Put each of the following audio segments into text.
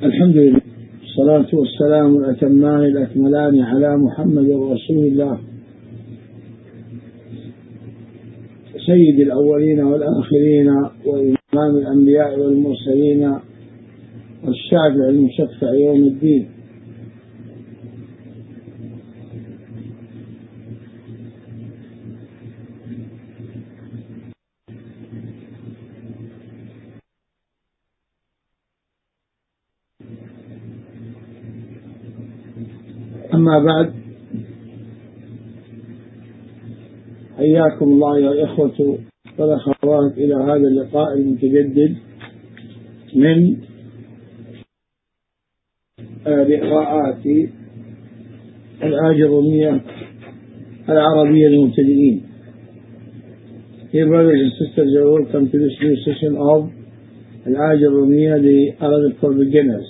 الحمد لله، الصلاة والسلام الأتمان الأكملان على محمد رسول الله سيد الأولين والآخرين وإمام الأنبياء والمرسلين والشافع المشفع يوم الدين. أما بعد، حياكم الله يا الإخوة والأخوات إلى هذا اللقاء المتجدد من لقاءات الآجرومية العربية للمبتدئين. Dear brothers and sisters, you are welcome to this new session of الآجرومية, the Arabic for beginners.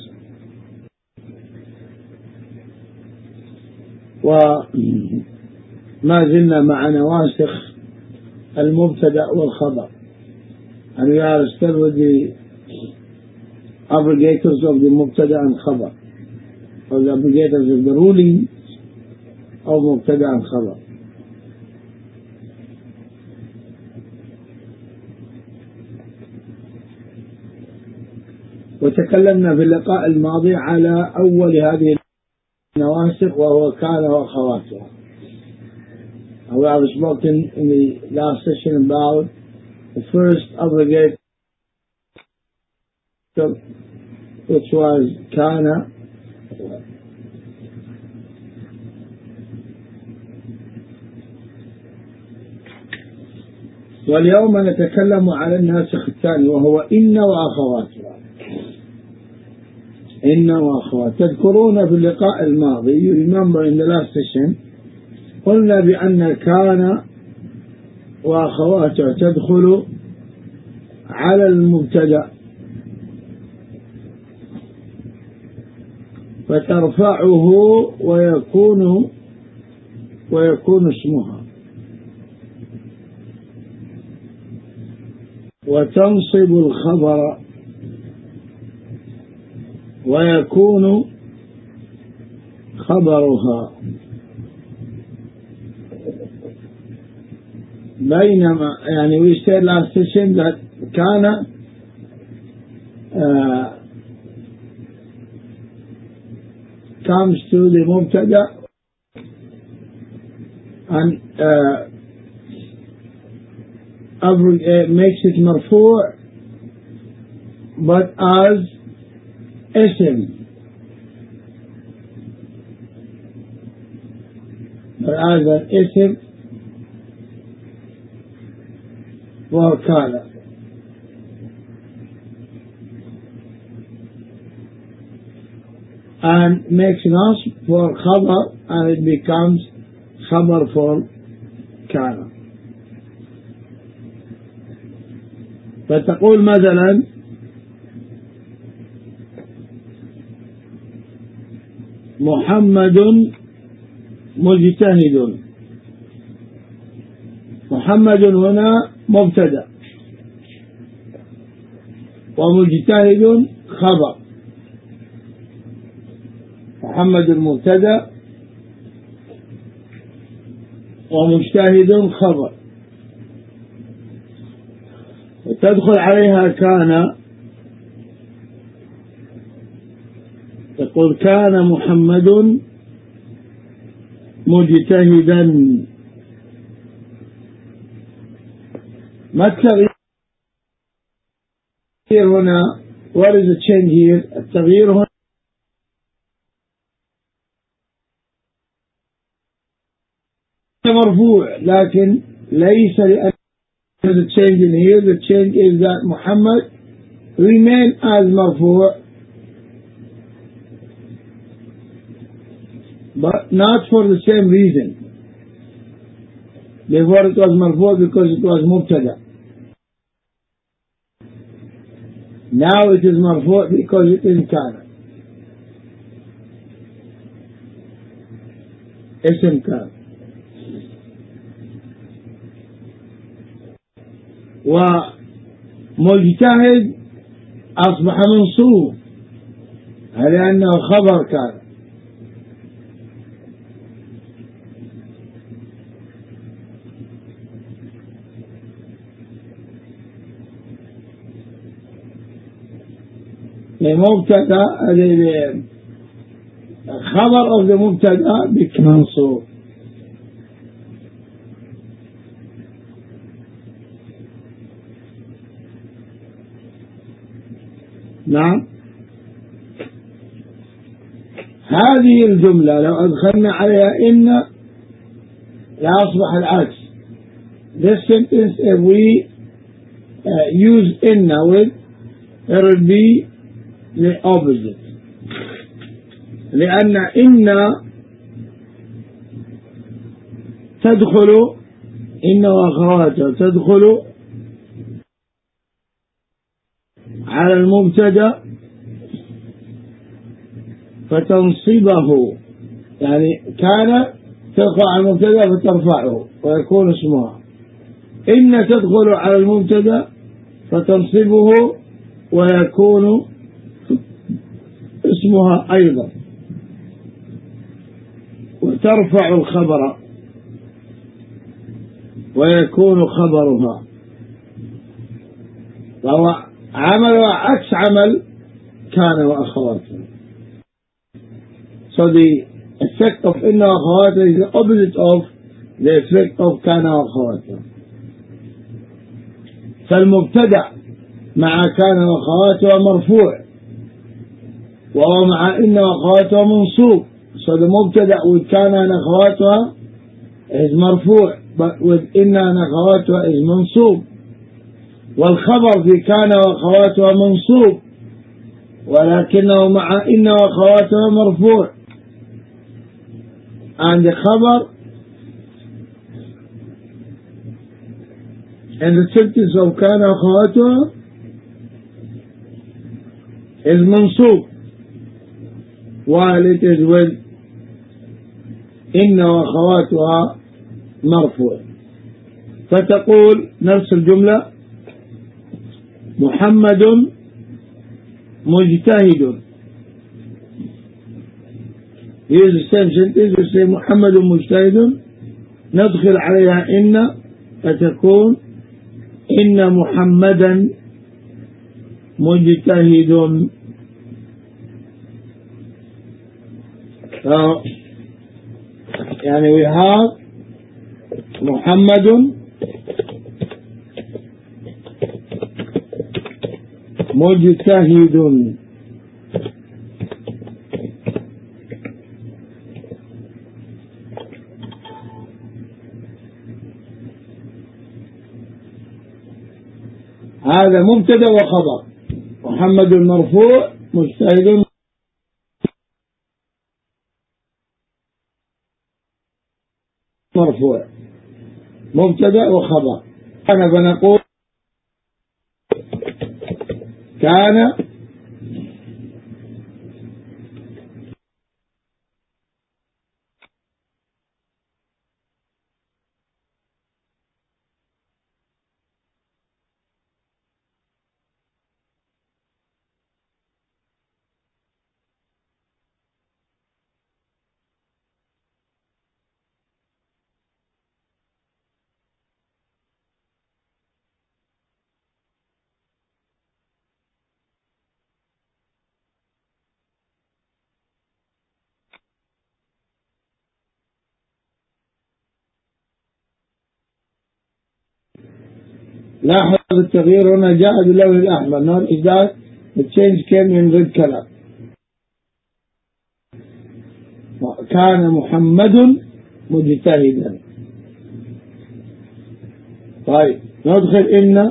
وما زلنا مع نواسخ المبتدأ والخبر, and we are still with the abrogators of the mubtada and khabar, or the abrogators of the ruling of mubtada and khabar. وتكلمنا في اللقاء الماضي على أول هذه النواسخ وهو كان وأخواتها. We have spoken in the last session about the first abrogator, which was كان, واليوم نتكلم على الناسخ الثاني وهو إن وأخواتها. إن وأخواتها. تذكرون في اللقاء الماضي, you remember in the last session, قلنا بأن كان وأخواتها تدخل على المبتدأ فترفعه ويكون اسمها, وتنصب الخبر ويكون خبرها, بينما يعني we said last session that كان comes to the mubtada and makes it marfu' but as اسم, but as an اسم وكان, and makes nasb for khabar and it becomes khabar for كان. فتقول مثلا محمد مجتهد. محمد هنا مبتدأ ومجتهد خبر. محمد مبتدأ ومجتهد خبر, وتدخل عليها كان, تقول كان محمد مجتهدا. ما التغيير هنا؟ what is the change here? التغيير هنا مرفوع, لكن ليس لأن the change in here. The change is that Muhammad remain as مرفوع, but not for the same reason. Before it was marfu' because it was mubtada. Now it is marfu' because it is kana. اسم كان. ومجتهد أصبح منصوب لأنه خبر كان. لمبتدا خبر of the مبتدا بمنصوب. نعم، هذه الجملة لو أدخلنا عليها إن لا أصبح العكس. This sentence if we use إن with it will be the opposite. لأن إن تدخل إن وأخواتها تدخل على المبتدا فتنصبه، يعني كان تدخل على المبتدا فترفعه ويكون اسمها. إن تدخل على المبتدا فتنصبه ويكون اسمها أيضا، وترفع الخبر ويكون خبرها. فهو عمل عكس عمل كان وأخواتها. So the effect of إن وأخواتها is the opposite of the effect of كان وأخواتها. فالمبتدأ مع كان وأخواتها مرفوع، وهو مع إن وأخواتها منصوب. So the مبتدأ with كان وأخواتها is مرفوع, but with إن وأخواتها is منصوب. والخبر في كان وأخواتها منصوب ولكنه مع إن وأخواتها مرفوع. and the خبر and the sentence of كان وأخواتها is منصوب while it is with إن وأخواتها مرفوع. فتقول نفس الجملة محمد مجتهد. Here's the same sentence. We say محمد مجتهد، ندخل عليها إن فتكون إن محمدا مجتهد. يعني we have محمد مجتهد. هذا مبتدا وخبر. محمد مرفوع، مجتهد مرفوع، مبتدا وخبر. أنا بنقول كان لاحظ التغيير هنا جاء باللون الأحمر. Notice that the change came in red color. كان محمد مجتهدا. طيب ندخل إن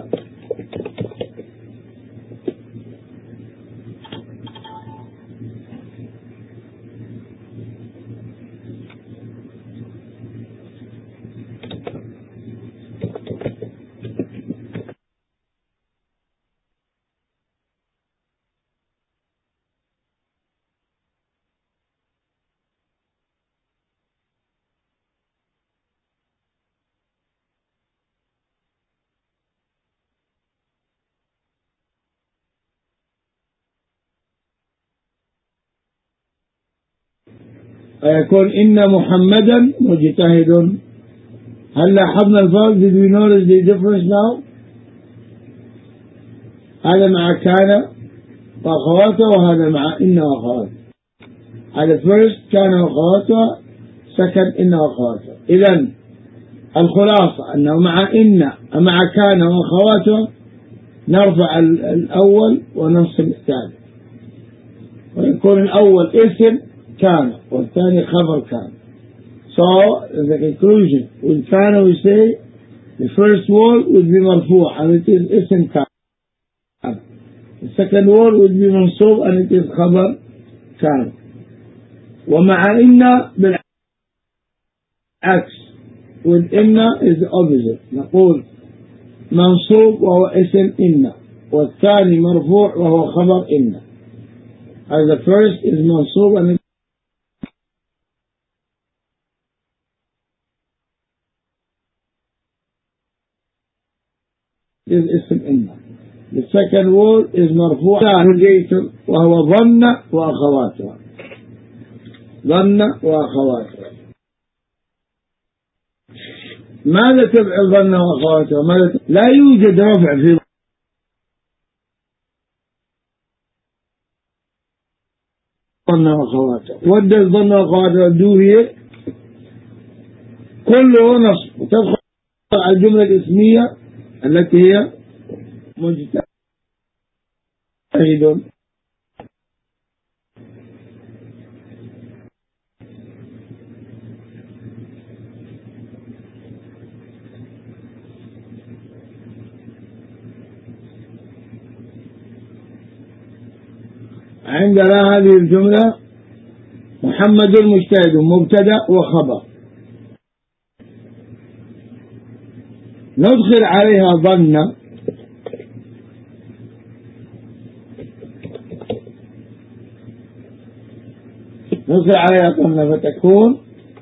ويكون إن محمدا مجتهد. هل لاحظنا الفرق؟ Did we notice the difference now؟ هذا مع كان وأخواته، وهذا مع إن وأخواته. هذا first كان وأخواته، second إن وأخواته. إذن الخلاصة أنه مع كان وأخواته نرفع الأول وننصب الثاني، ويكون الأول اسم كان والثاني خبر كان. So the conclusion with كان we say the first word would be مرفوع and it is اسم كان. The second word would be منصوب and it is خبر كان. ومع إن بالعكس with إن is the opposite. نقول منصوب وهو اسم إن، والثاني مرفوع وهو خبر إن. As the first is منصوب and it is اسم إن. The second word is مرفوع وهو ظن وأخواتها. ظن وأخواتها. ماذا تفعل ظن وأخواتها؟ لا يوجد رفع في ظن وأخواتها. What does ظن وأخواتها do here؟ كله نصب، وتدخل على الجملة الاسمية التي هي مجتهد. عندنا هذه الجملة محمد مجتهد مبتدأ وخبر، ندخل عليها ظن، ندخل عليها ظن فتكون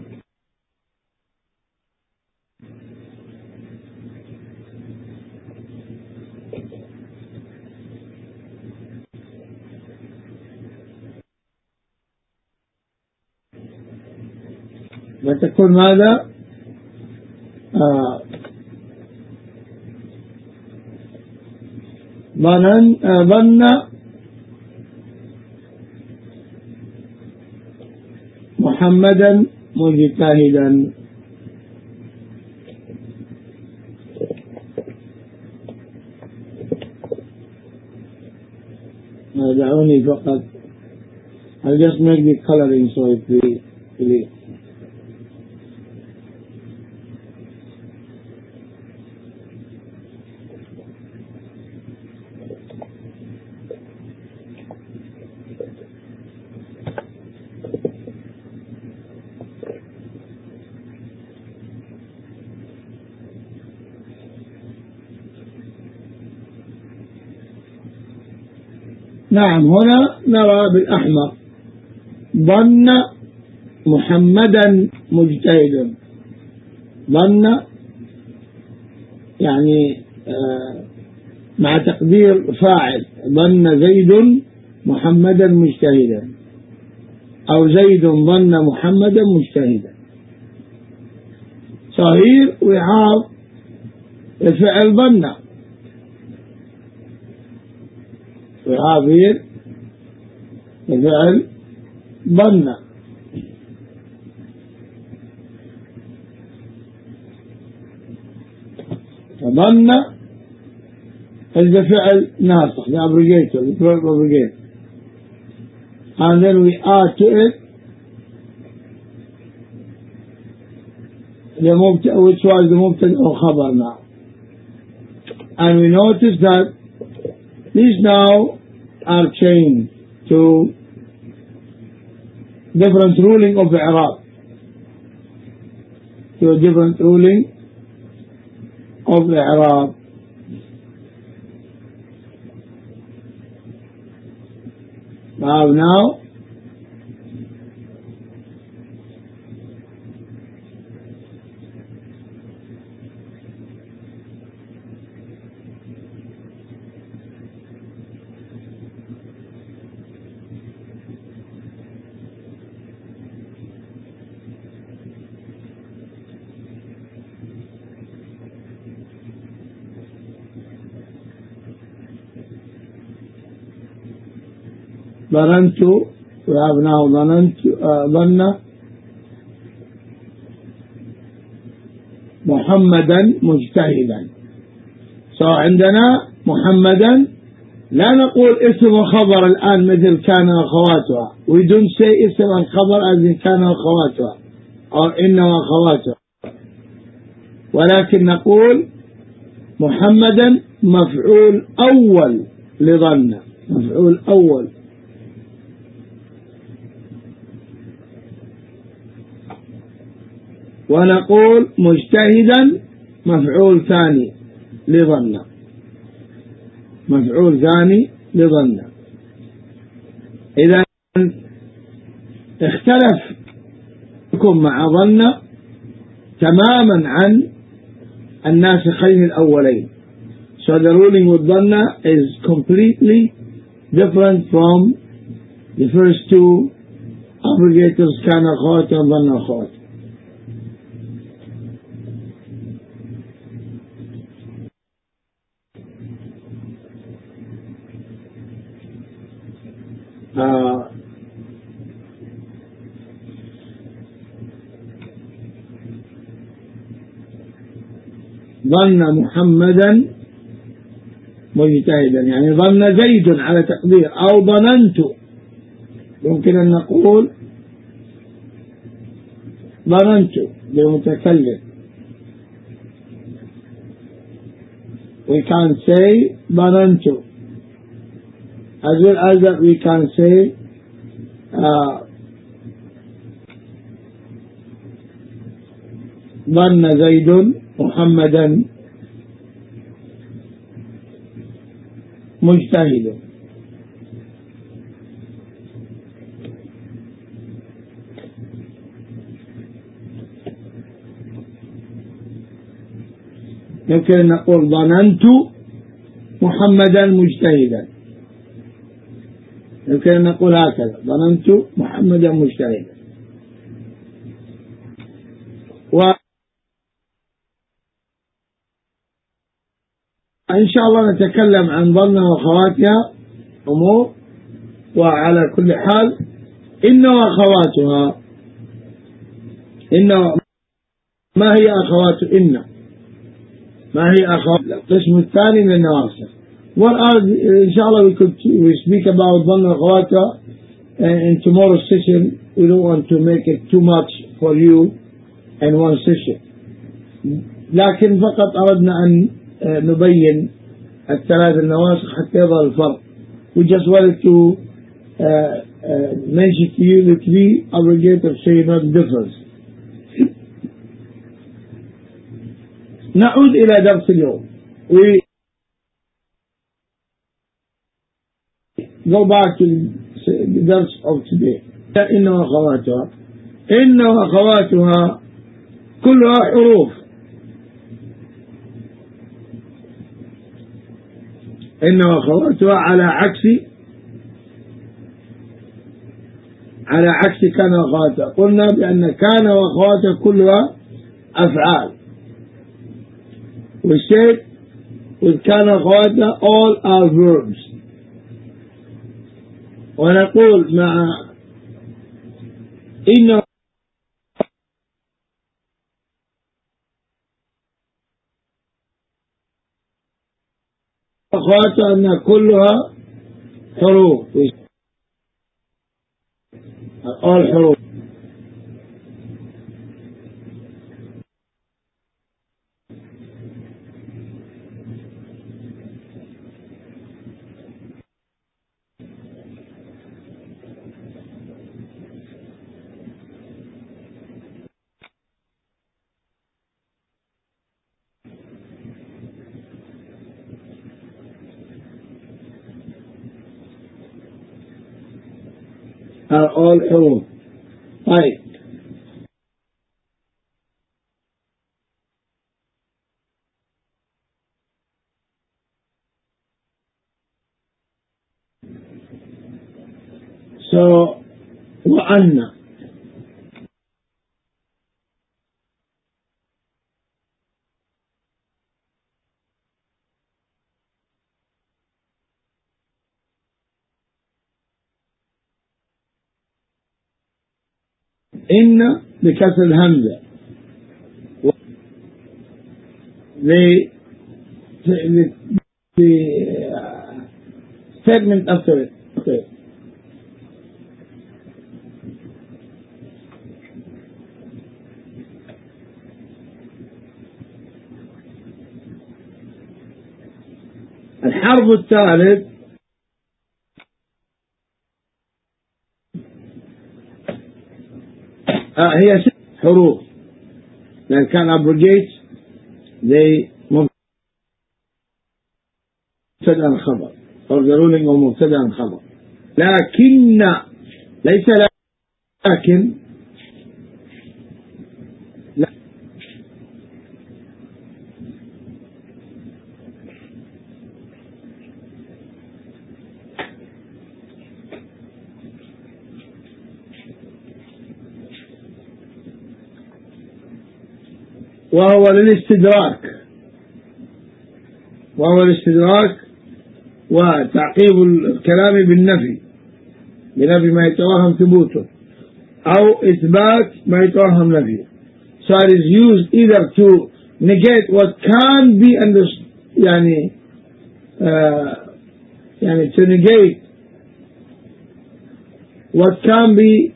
ماذا؟ ظن محمدا مجتهدا. دعوني فقط I'll just make the coloring so it will clear. نعم، هنا نرى بالأحمر ظن محمدا مجتهد. ظن يعني مع تقدير فاعل، ظن زيد محمدا مجتهدا، أو زيد ظن محمدا مجتهدا. So here we have الفعل ظن. We have here الفعل ظن. ظن is the فعل ناسخ, the abrogator, the verb abrogator. And then we add to it the mubtada, which was the mubtada or khabar now. And we notice that these now are changed to different ruling of i'rab, to a different ruling of i'rab. Now ظننت وأبناه ظننت ظن محمدا مجتهدا. عندنا محمدا لا نقول اسم وخبر الآن مثل كان وأخواتها. we don't say اسم الخبر as in كان وأخواتها أو إن وأخواتها، ولكن نقول محمدا مفعول أول لظن، مفعول أول. ونقول مجتهدا مفعول ثاني لظن، مفعول ثاني لظن. إذا اختلف مع ظن تماما عن الناسخين الأولين. So the ruling with ظن is completely different from the first two abrogators كان أخوات وظن أخوات. ظن محمدا مجتهدا، يعني ظن زيد على تقدير، أو ظننت. يمكن أن نقول ظننت للمتكلم. We can say ظننت as well as that we can say ظن زيد محمدا مجتهد. يمكن أن نقول ظننت محمدا مجتهدا، يمكن أن نقول هكذا ظننت محمدا مجتهدا. إن شاء الله نتكلم عن ظن وأخواتها أمور. وعلى كل حال إن وأخواتها، إن ما هي أخوات إن؟ ما هي أخوات القسم الثاني من النواصب. إن شاء الله we speak about ظن وأخواتها in tomorrow's session. We don't want to make it too much for you in one session، لكن فقط أردنا أن نبين الثلاث النواسخ حتى يظهر الفرق. We just wanted to mention to you the three abrogators so you know the difference. نعود إلى درس اليوم. We go back to the درس of today. إن وأخواتها، إن وأخواتها كلها حروف. إن وأخواتها على عكس كان وأخواتها. قلنا بأن كان وأخواتها كلها أفعال. We said with كان وأخواتها all are verbs. ونقول مع إن وأخواتها أن كلها حروف، all حروف. are all حروف. طيب so وأن إن بكسر الهمزة. the statement after it. Okay. الحرف الثالث هي 6 حروف، لأن كان abrogate they مبتدأ خبر or the ruling of مبتدأ خبر. لكن ليس لكن لا. وهو الاستدراك وتعقيب الكلام بنفي ما يتوهم ثبوته أو إثبات ما يتوهم نفيه. So it is used either to negate what can be understood, to negate what can be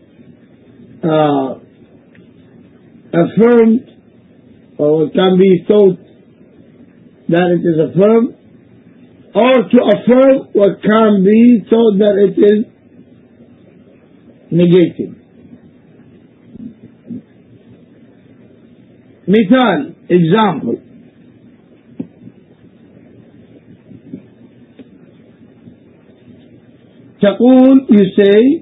affirmed or what can be thought that it is affirmed, or to affirm what can be thought that it is negated. مثال example تقول you say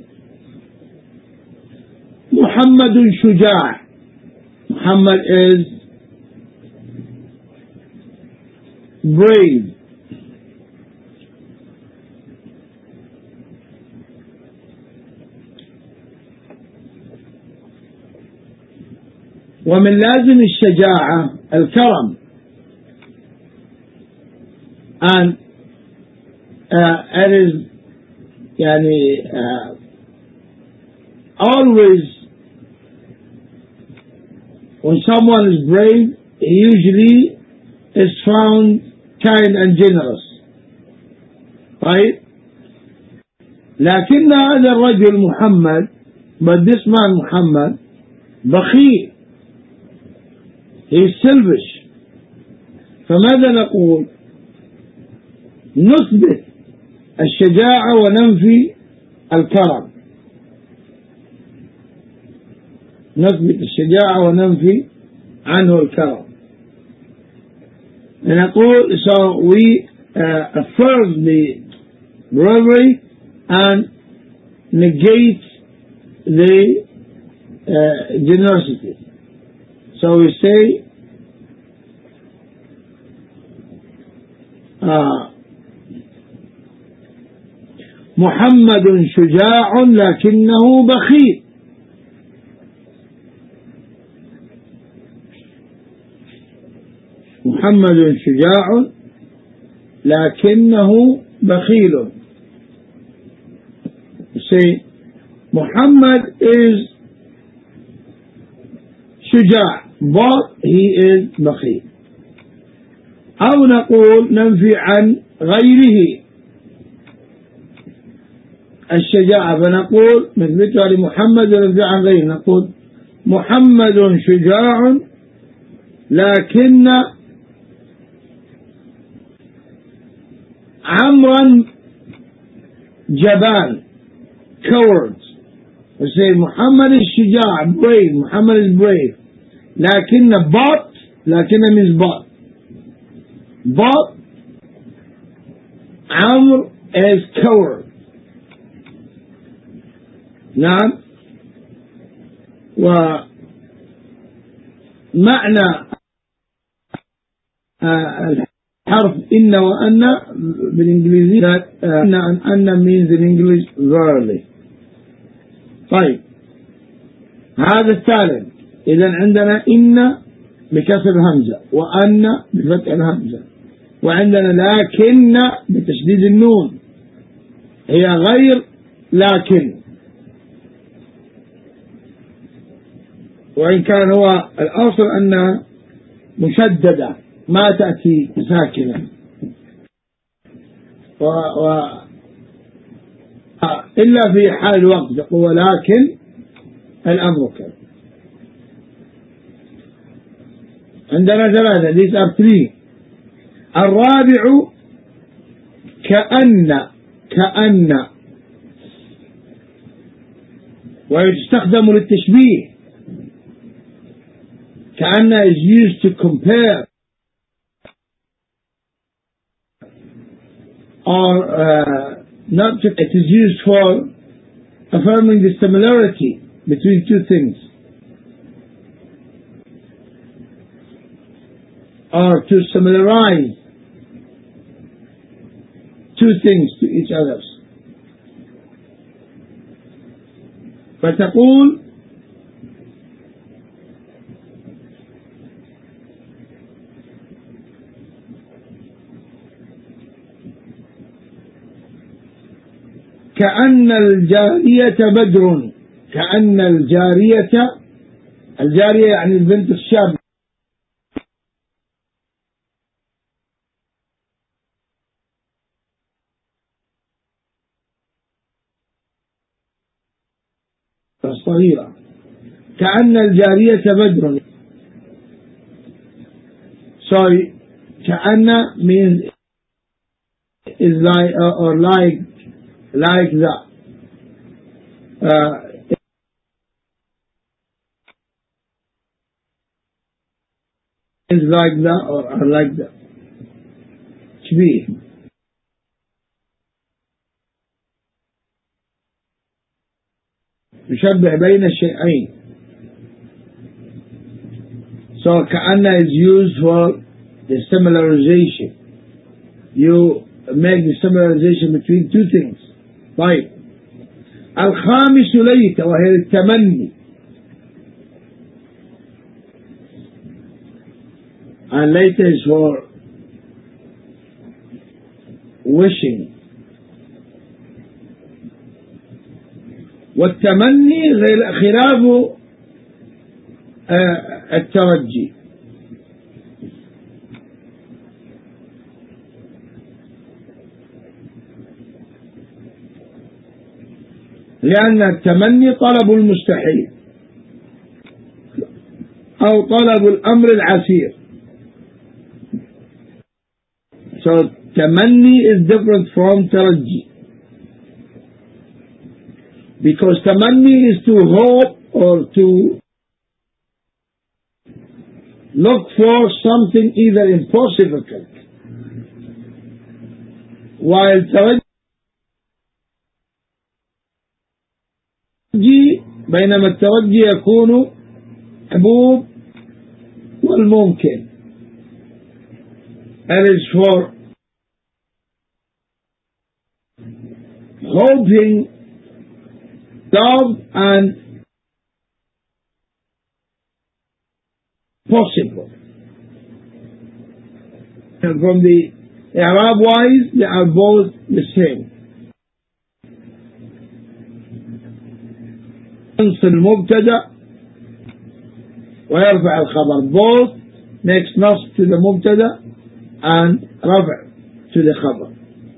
Muhammad Shuja. Muhammad is brave. ومن لازم الشجاعة الكرم and it is always when someone is brave he usually is found kind and generous, right? لكن هذا الرجل محمد but this man Muhammad بخيل, he is selfish. فماذا نقول؟ نثبت الشجاعة وننفي الكرم. نثبت الشجاعة وننفي عنه الكرم. نقول so we affirm the bravery and negate the generosity. So we say محمد شجاع لكنه بخيل. محمد شجاع لكنه بخيل. Say Muhammad is Shuja but he is بخيل. أو نقول ننفي عن غيره الشجاعة فنقول نثبتها لمحمد وننفي عن غيره. نقول محمد شجاع لكن عمرا جبان coward. We say Muhammad is Shuja brave, Muhammad is brave. لكن means but Amr is coward. نعم. ومعنى الحرف إن وأن بالإنجليزية أن means in English verily. طيب هذا الثالث. إذا عندنا إن بكسر الهمزة وأن بفتح الهمزة وعندنا لكن بتشديد النون هي غير لكن. وإن كان هو الأصل أنها مشددة ما تأتي ساكنة، إلا في حال الوقت يقول ولكن الأمر كذا. عندنا ثلاثة، these are three. الرابع كأن ويستخدم للتشبيه. كأن is used to compare or not to, it is used for affirming the similarity between two things or to similarize two things to each other. فتقول كأن الجارية بدر. كأن الجارية يعني البنت الشابة. الصغيرة. كأن الجارية بدر. Sorry, كأن means is like or like that. Is like that or like that. تشبيه. يشبه بين الشيئين. So كأن is used for the similarization. You make the similarization between two things. طيب. الخامس ليت وهي التمني. And later is for wishing. والتمني خلاف الترجي. لأن التمني طلب المستحيل أو طلب الأمر العسير. So تمني is different from ترجي, because tamanni is to hope or to look for something either impossible, while tarajji بينما الترجي يكون حبوب والممكن. That is for hoping, love and possible. And from the Arab wise, they are both the same. ينصب المبتدا ويرفع الخبر. Both makes nasb to the mubtada and رفع to the خبر.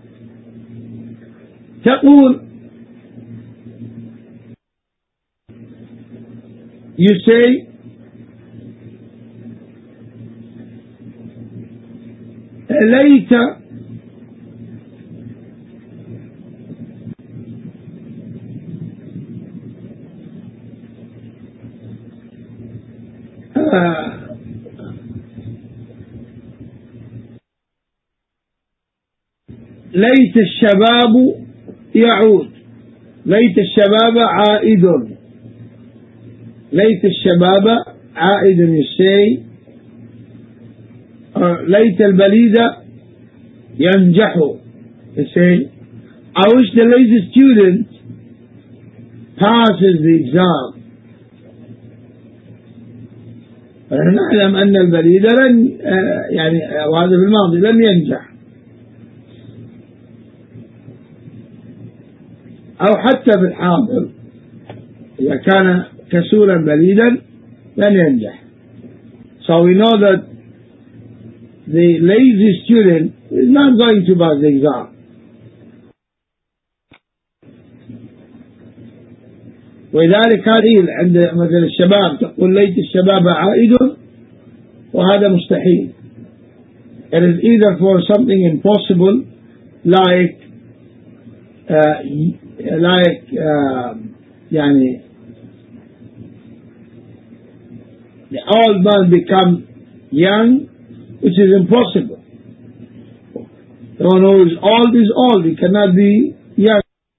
تقول you say ليت ليت الشباب يعود. ليت الشباب عائد. ليت الشباب عائد you say. ليت البليد ينجح you say. I wish the lazy student passes the exam. نعلم أن البليد لن يعني وهذا في الماضي لم ينجح. أو حتى في الحاضر إذا كان كسولا بليدا لن ينجح. So we know that the lazy student is not going to pass the exam. ولذلك هذه عند مثل الشباب تقول ليت الشباب عائد وهذا مستحيل. It is either for something impossible like يعني the old man become young, which is impossible. The one who is old, he cannot be young.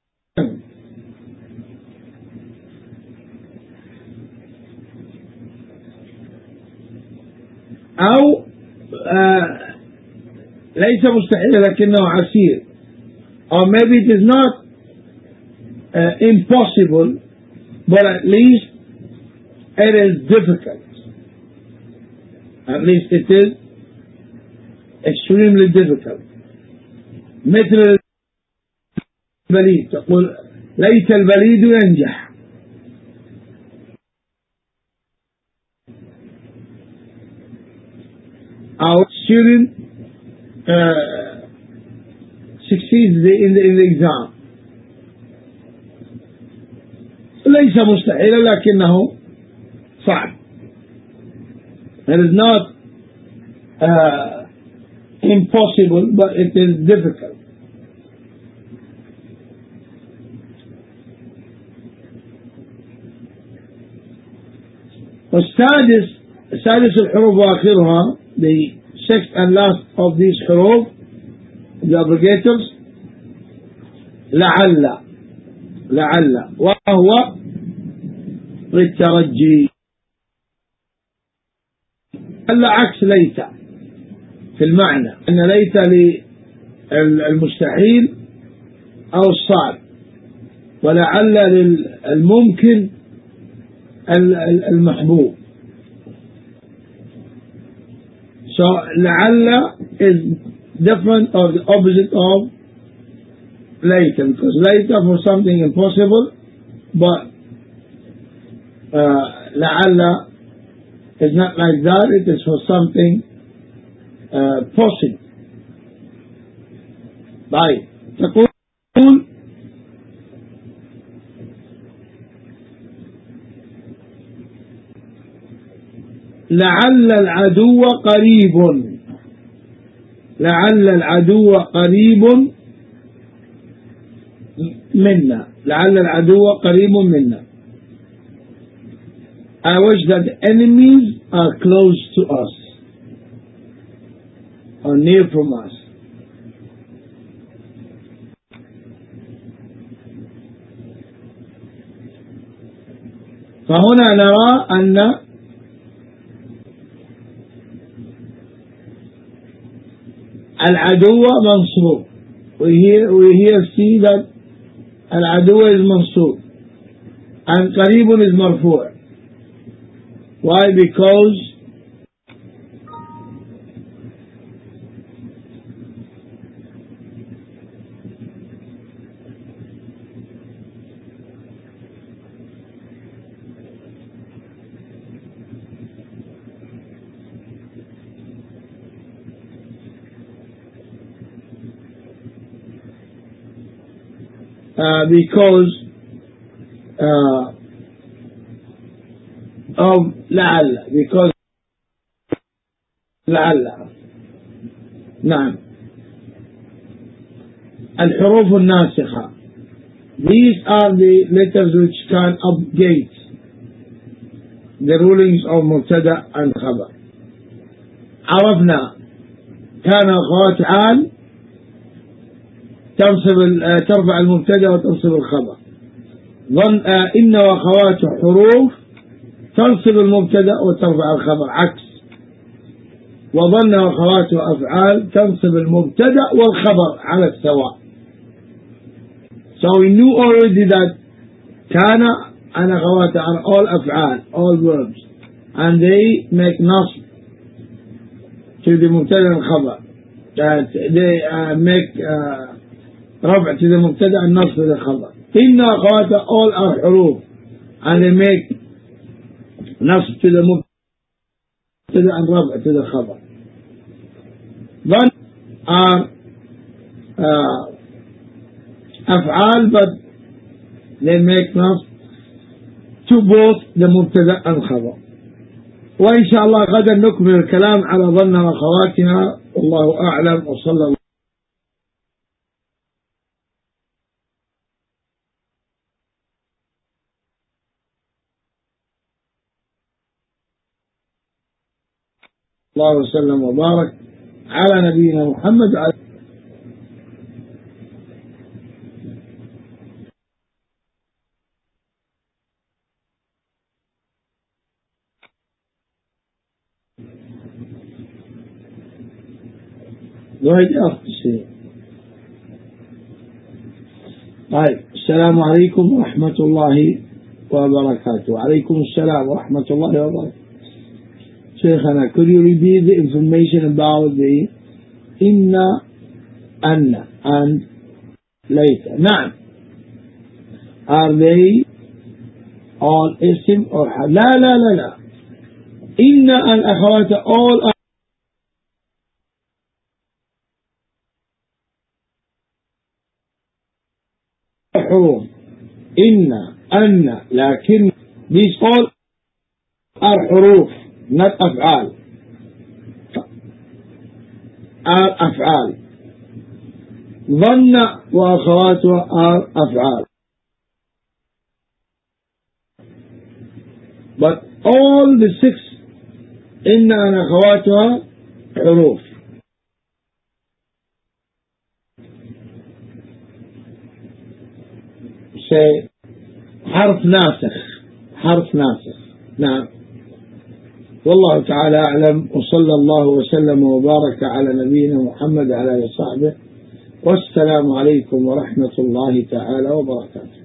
أو ليس مستحيل لكنه عسير, or maybe it is not impossible, but at least it is difficult. At least it is extremely difficult. مثل البليد, تقول ليت البليد ينجح. Our student succeeds in the exam. ليس مستحيلا لكنه صعب. It is not impossible, but it is difficult. السادس الحروف وآخرها, the sixth and last of these حروف, the obligators, لعل وهو للترجي. لعل عكس ليت في المعنى, أن ليت للمستحيل أو الصعب, ولعل للممكن المحبوب. So Lal is different or the opposite of later, because later for something impossible, but Lal is not like that, it is for something possible. طيب, تقول لعل العدو قريب. لعل العدو قريب منا. لعل العدو قريب منا. I wish that the enemies are close to us or near from us. فهنا نرى أن العدو منصوب. We here see that العدو is منصوب and قريب is مرفوع. Why? Because of Lal, because لعل. نعم. الحروف الناسخة, these are the letters which can update the rulings of مبتدأ and خبر. عرفنا كان أخوات عال ترفع المبتدأ وتنصب الخبر. إن وأخواته حروف تنصب المبتدأ وترفع الخبر, عكس. وظن وأخواته أفعال تنصب المبتدأ والخبر على السواء. So we knew already that كان and أخواته are all أفعال, all verbs, and they make نصب to the مبتدأ and خبر. That they make رفع to the مبتدأ and نصب to the خبر. إن وأخواته all are حروف, and they make نصب to the مبتدأ and رفع to the خبر. ظن are أفعال but they make نصب to both the مبتدأ and خبر. وإن شاء الله غدا نكمل الكلام على ظن وأخواتها، والله أعلم. وصلى الله وسلم وبارك على نبينا محمد. طيب، السلام عليكم ورحمة الله وبركاته. وعليكم السلام ورحمة الله وبركاته. شيخنا, could you repeat the information about the inna, anna and later? نعم. Are they all اسم or law law law law. inna and أخواتها all are حروف. inna, anna, لكن these all are حروف not أفعال. are أفعال. ظن وأخواتها are أفعال. but all the 6 إن and أخواتها حروف. say حرف ناسخ. حرف ناسخ. نعم. والله تعالى أعلم. وصلى الله وسلم وبارك على نبينا محمد على آله وصحبه. والسلام عليكم ورحمة الله تعالى وبركاته.